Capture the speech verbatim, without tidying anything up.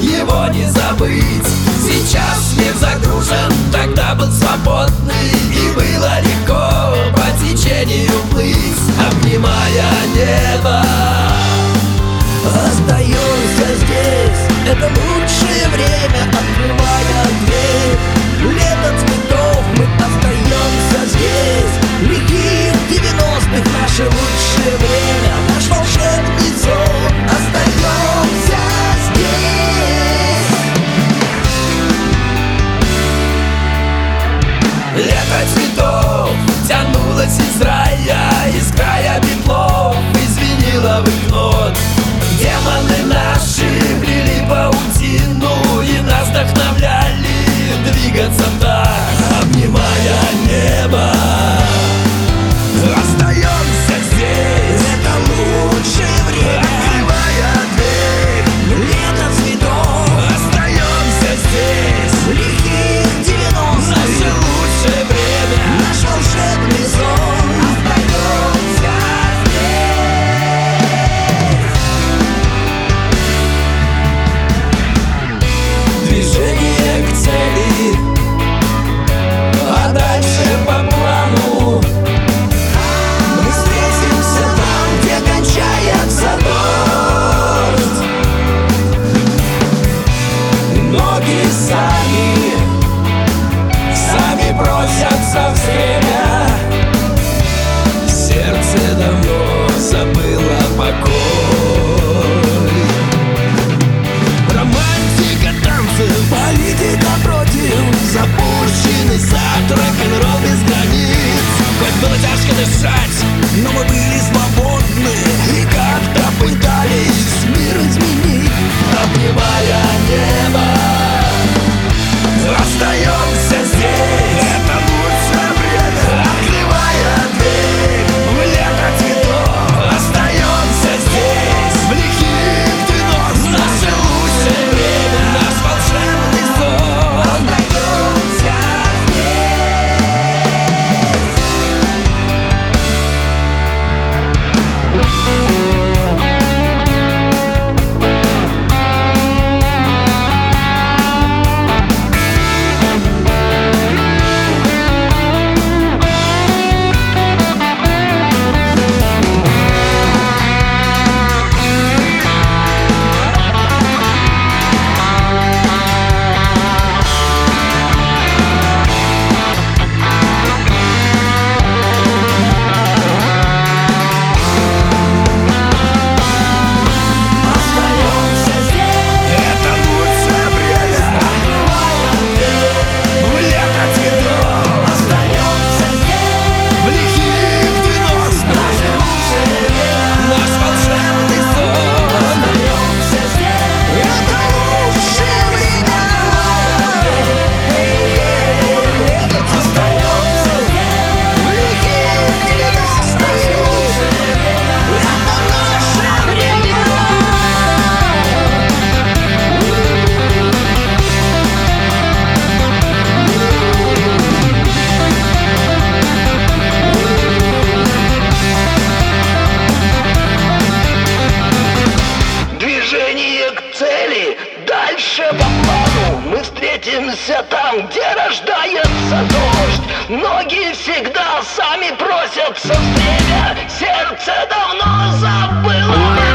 его не забыть. Сейчас мир загружен, тогда был свободный, и было легко по течению плыть, обнимая небо. Остаемся здесь, это лучшее время, открывая дверь. Лето цветов, мы остаемся здесь. Лихие девяностых, наше лучшее время, наш волшебный сон. Остаемся здесь. Лето цветов тянулось из рая, из края битлов извинило в их нот. Демоны наши плели паутину и нас вдохновляли двигаться так, обнимая небо. Остаемся здесь, это лучшее время, открывая дверь. лето цветов. Остаемся здесь, Лихие девяностые, наше лучшее время, наш волшебный сон. Остаемся здесь. движение к цели, а дальше по плану. Мы встретимся там, где кончается дождь. Ноги сами, сами просятся в время. Сердце давно забыло покой. Романтика, танцы, Политика против, запущенный сад, рок-н-ролл без границ. Хоть было тяжко дышать, но мы были свободны и как-то пытались мир изменить, обнимая небо. Остаемся здесь, это лучшее время, открывая дверь в лето цветов. Остаемся здесь, в лихих девяностых, наше лучшее время, наш волшебный сон. остаемся Это лучшее время, в лето цветов. остаемся здесь. В лихих девяностых, наш волшебный сон. Остаемся здесь. Это лучшее время. Остаемся здесь. В лихих девяностых. Это наше время. Движение к цели, дальше по плану. Мы встретимся там, где рождается дождь. Ноги всегда сами просятся в время. Сердце давно забыло